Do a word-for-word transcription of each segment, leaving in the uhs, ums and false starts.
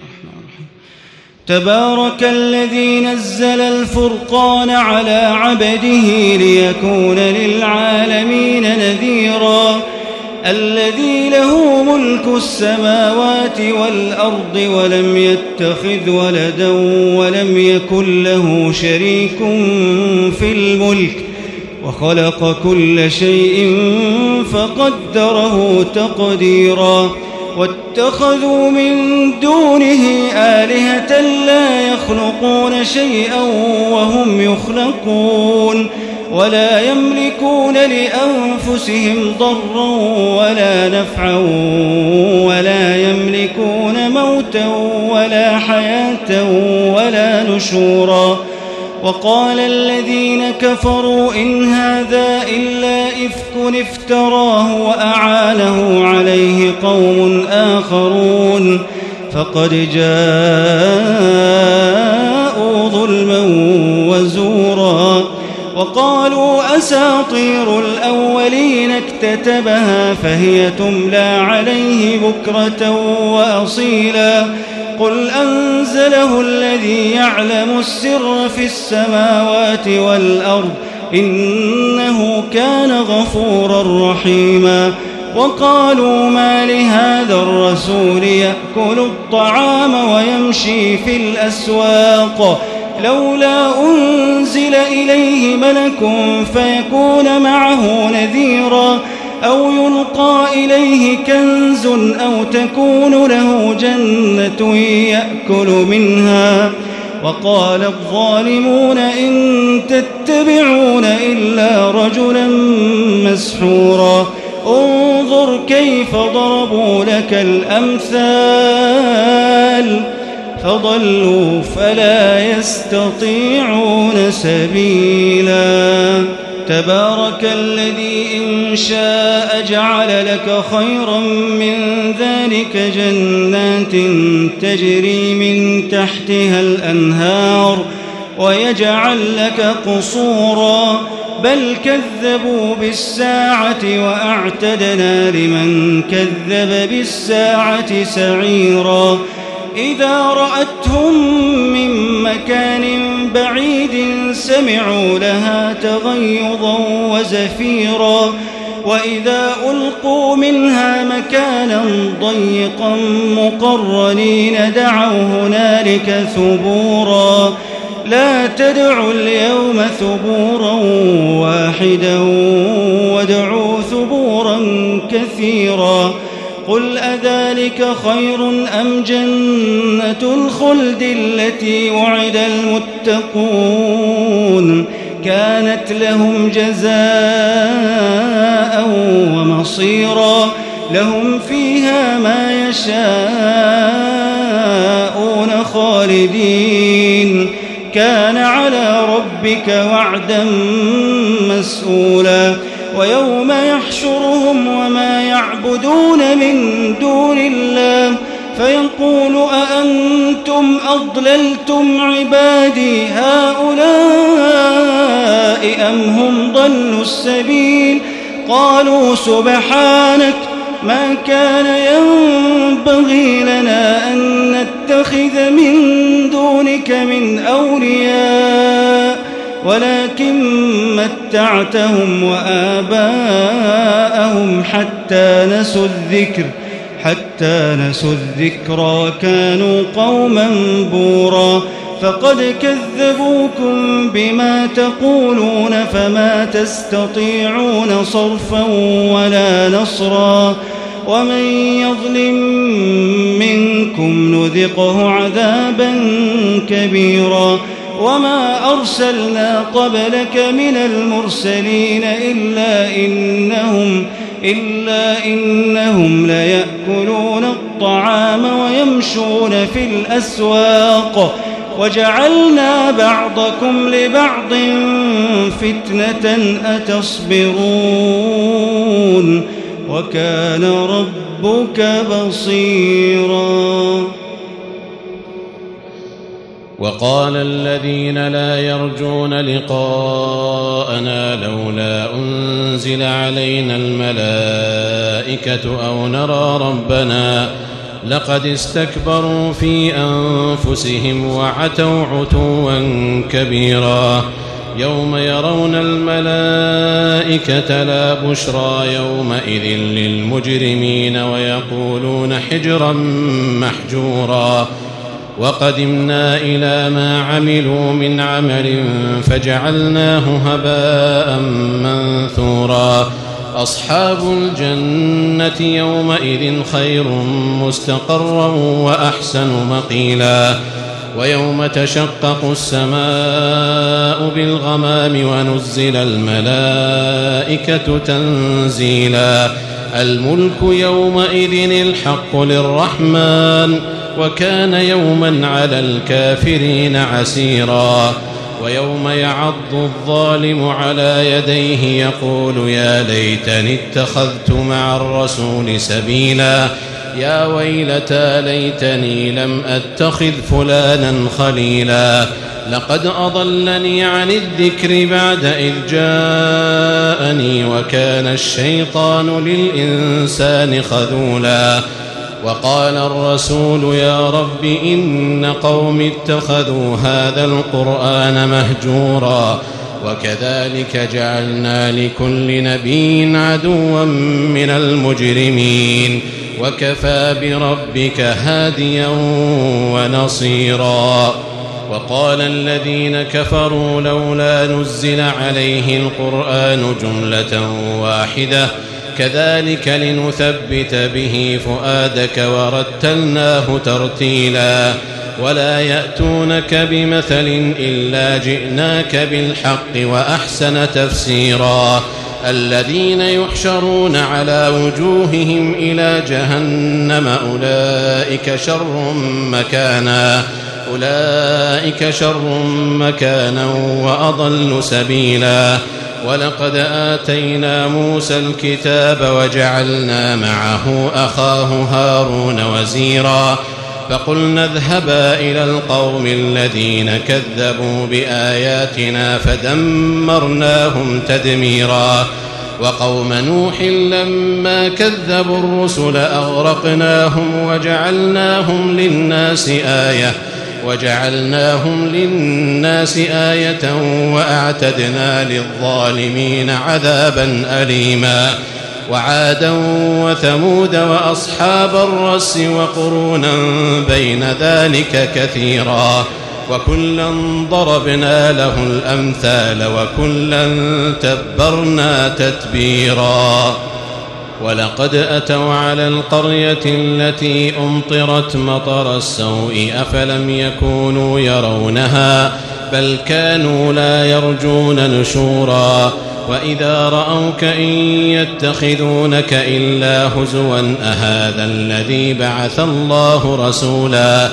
الرحمن الرحيم. تبارك الذي نزل الفرقان على عبده ليكون للعالمين نذيرا الذي له ملك السماوات والأرض ولم يتخذ ولدا ولم يكن له شريك في الملك وخلق كل شيء فقدره تقديرا واتخذوا من دونه آلهة لا يخلقون شيئا وهم يخلقون ولا يملكون لأنفسهم ضرا ولا نفعا ولا يملكون موتا ولا حياة ولا نشورا وقال الذين كفروا إن هذا إلا إفك افتراه وأعانه عليه قوم آخرون فقد جاءوا ظلما وزورا وقالوا أساطير الأولين اكتتبها فهي تملى عليه بكرة وأصيلا قل أنزله الذي يعلم السر في السماوات والأرض إنه كان غفورا رحيما وقالوا ما لهذا الرسول يأكل الطعام ويمشي في الأسواق لولا أنزل إليه ملك فيكون معه نذيرا أو يلقى إليه كنز أو تكون له جنة يأكل منها وقال الظالمون إن تتبعون إلا رجلا مسحورا انظر كيف ضربوا لك الأمثال فضلوا فلا يستطيعون سبيلا تبارك الذي إن شاء جعل لك خيرا من ذلك جنات تجري من تحتها الأنهار ويجعل لك قصورا بل كذبوا بالساعة وأعتدنا لمن كذب بالساعة سعيرا إذا رأتهم من مكان بعيد سمعوا لها تغيظا وزفيرا وإذا ألقوا منها مكانا ضيقا مقرنين دعوا هنالك ثبورا لا تدعوا اليوم ثبورا واحدا وادعوا ثبورا كثيرا قل أذلك خير أم جنة الخلد التي وعد المتقون كانت لهم جزاء ومصيرا لهم فيها ما يشاءون خالدين كان على ربك وعدا مسؤولا ويوم يحشرهم وما يعبدون من دون الله فيقول أأنتم أضللتم عبادي هؤلاء أم هم ضلوا السبيل قالوا سبحانك ما كان ينبغي لنا أن نتخذ من دونك من أولياء ولكن متعتهم وآباءهم حتى نسوا الذكر حتى نسوا الذكر وكانوا قوما بورا فقد كذبوكم بما تقولون فما تستطيعون صرفا ولا نصرا ومن يظلم منكم نذقه عذابا كبيرا وما أرسلنا قبلك من المرسلين إلا إنهم إلا إنهم ليأكلون الطعام ويمشون في الأسواق وجعلنا بعضكم لبعض فتنة أتصبرون وكان ربك بصيرا وقال الذين لا يرجون لقاءنا لولا أنزل علينا الملائكة أو نرى ربنا لقد استكبروا في أنفسهم وعتوا عتوا كبيرا يوم يرون الملائكة لا بشرى يومئذ للمجرمين ويقولون حجرا محجورا وقدمنا إلى ما عملوا من عمل فجعلناه هباء منثورا أصحاب الجنة يومئذ خير مستقرا وأحسن مقيلا ويوم تشقق السماء بالغمام ونزل الملائكة تنزيلا الملك يومئذ الحق للرحمن وكان يوما على الكافرين عسيرا ويوم يعض الظالم على يديه يقول يا ليتني اتخذت مع الرسول سبيلا يا ويلتى ليتني لم أتخذ فلانا خليلا لقد أضلني عن الذكر بعد إذ جاءني وكان الشيطان للإنسان خذولا وقال الرسول يا رب إن قوم اتخذوا هذا القرآن مهجورا وكذلك جعلنا لكل نبي عدوا من المجرمين وكفى بربك هاديا ونصيرا وقال الذين كفروا لولا نزل عليه القرآن جملة واحدة كذلك لنثبت به فؤادك ورتلناه ترتيلا ولا يأتونك بمثل إلا جئناك بالحق وأحسن تفسيرا الذين يحشرون على وجوههم إلى جهنم أولئك شر مكانا أولئك شر مكانا وأضل سبيلا ولقد آتينا موسى الكتاب وجعلنا معه أخاه هارون وزيرا فقلنا اذهبا إلى القوم الذين كذبوا بآياتنا فدمرناهم تدميرا وقوم نوح لما كذبوا الرسل أغرقناهم وجعلناهم للناس آية وجعلناهم للناس آية وأعتدنا للظالمين عذابا أليما وعادا وثمود وأصحاب الرس وقرونا بين ذلك كثيرا وكلا ضربنا له الأمثال وكلا تبرنا تتبيرا ولقد أتوا على القرية التي أمطرت مطر السوء أفلم يكونوا يرونها بل كانوا لا يرجون نشورا وإذا رأوك إن يتخذونك إلا هزوا أهذا الذي بعث الله رسولا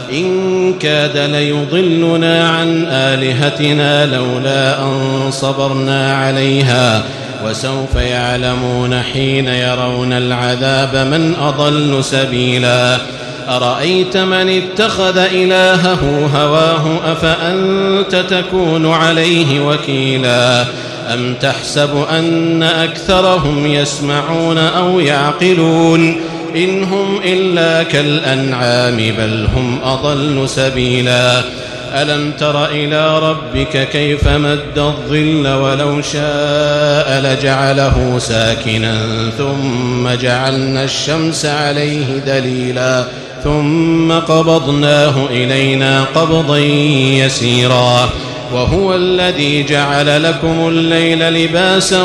إن كاد ليضلنا عن آلهتنا لولا أن صبرنا عليها وسوف يعلمون حين يرون العذاب من أضل سبيلا أرأيت من اتخذ إلهه هواه أفأنت تكون عليه وكيلا أم تحسب أن أكثرهم يسمعون أو يعقلون إن هم إلا كالأنعام بل هم أضل سبيلا ألم تر إلى ربك كيف مد الظل ولو شاء لجعله ساكنا ثم جعلنا الشمس عليه دليلا ثم قبضناه إلينا قبضا يسيرا وهو الذي جعل لكم الليل لباسا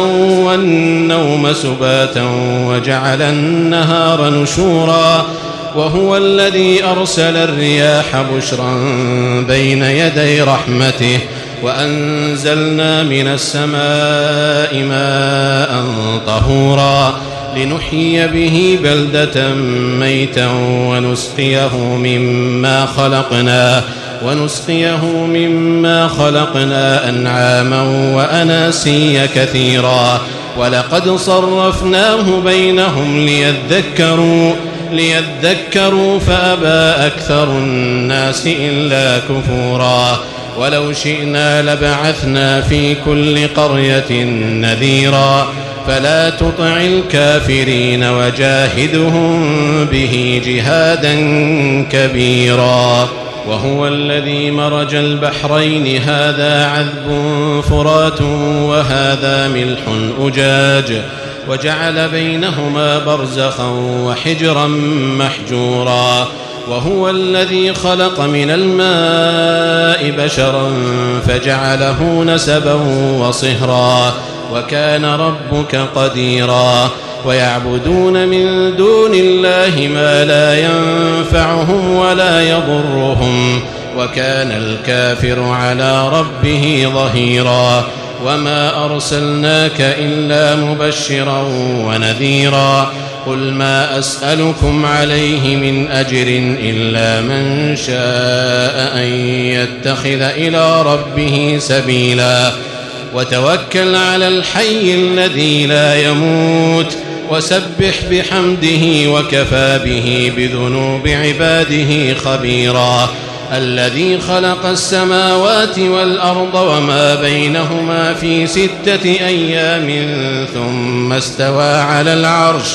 والنوم سباتا وجعل النهار نشورا وهو الذي أرسل الرياح بشرا بين يدي رحمته وأنزلنا من السماء ماء طهورا لنحيي به بلدة ميتا ونسقيه مما خلقنا ونسقيه مما خلقنا أنعاما وأناسيا كثيرا ولقد صرفناه بينهم ليذكروا ليذكروا فأبى أكثر الناس إلا كفورا ولو شئنا لبعثنا في كل قرية نذيرا فلا تطع الكافرين وجاهدهم به جهادا كبيرا. وهو الذي مرج البحرين هذا عذب فرات وهذا ملح أجاج وجعل بينهما برزخا وحجرا محجورا. وهو الذي خلق من الماء بشرا فجعله نسبا وصهرا وكان ربك قديرا. ويعبدون من دون الله ما لا ينفعهم ولا يضرهم وكان الكافر على ربه ظهيرا. وما أرسلناك إلا مبشرا ونذيرا. قل ما أسألكم عليه من أجر إلا من شاء أن يتخذ إلى ربه سبيلا. وتوكل على الحي الذي لا يموت وسبح بحمده وكفى به بذنوب عباده خبيرا. الذي خلق السماوات والأرض وما بينهما في ستة أيام ثم استوى على العرش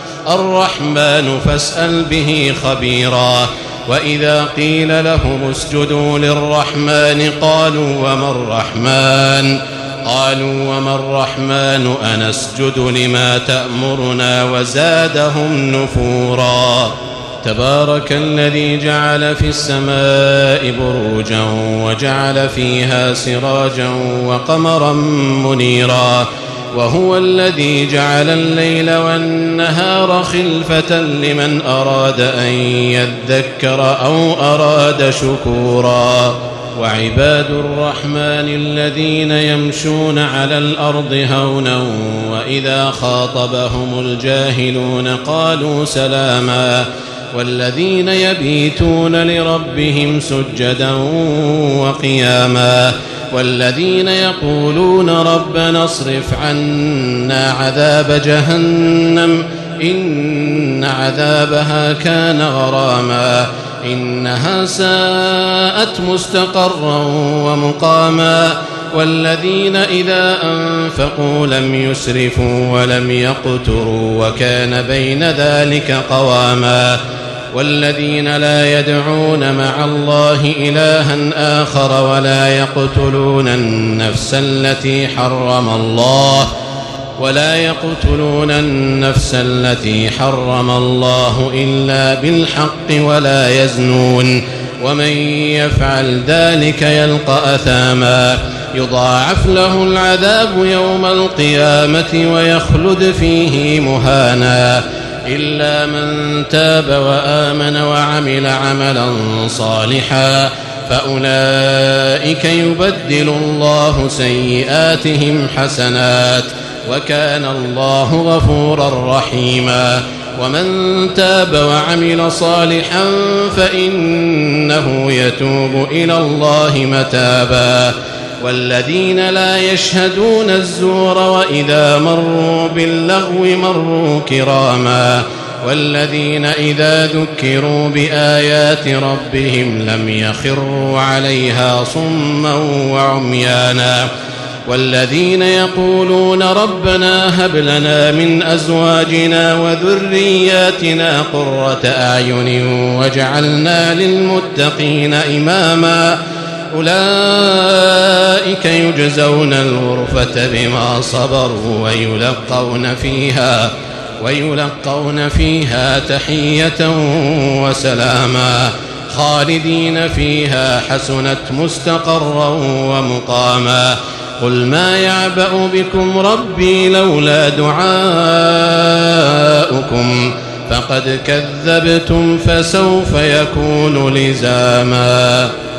الرحمن فاسأل به خبيرا. وإذا قيل لهم اسجدوا للرحمن قالوا وما الرحمن قالوا وما الرحمن أنسجد لما تأمرنا وزادهم نفورا. تبارك الذي جعل في السماء بروجا وجعل فيها سراجا وقمرا منيرا. وهو الذي جعل الليل والنهار خلفة لمن أراد أن يذكر أو أراد شكورا. وعباد الرحمن الذين يمشون على الأرض هونا وإذا خاطبهم الجاهلون قالوا سلاما. والذين يبيتون لربهم سجدا وقياما. والذين يقولون ربنا اصرف عنا عذاب جهنم إن عذابها كان غراما إنها ساءت مستقرا ومقاما. والذين إذا أنفقوا لم يسرفوا ولم يقتروا وكان بين ذلك قواما. والذين لا يدعون مع الله إلها آخر ولا يقتلون النفس التي حرم الله ولا يقتلون النفس التي حرم الله إلا بالحق ولا يزنون ومن يفعل ذلك يلقى أثاما يضاعف له العذاب يوم القيامة ويخلد فيه مهانا إلا من تاب وآمن وعمل عملا صالحا فأولئك يبدل الله سيئاتهم حسنات وكان الله غفورا رحيما. ومن تاب وعمل صالحا فإنه يتوب إلى الله متابا. والذين لا يشهدون الزور وإذا مروا باللغو مروا كراما. والذين إذا ذكروا بآيات ربهم لم يخروا عليها صما وعميانا. والذين يقولون ربنا هب لنا من أزواجنا وذرياتنا قرة أعين واجعلنا للمتقين إماما أولئك يجزون الغرفة بما صبروا ويلقون فيها ويلقون فيها تحية وسلاما خالدين فيها حسنت مستقرا ومقاما. قل ما يعبأ بكم ربي لولا دعاؤكم فقد كذبتم فسوف يكون لزاما.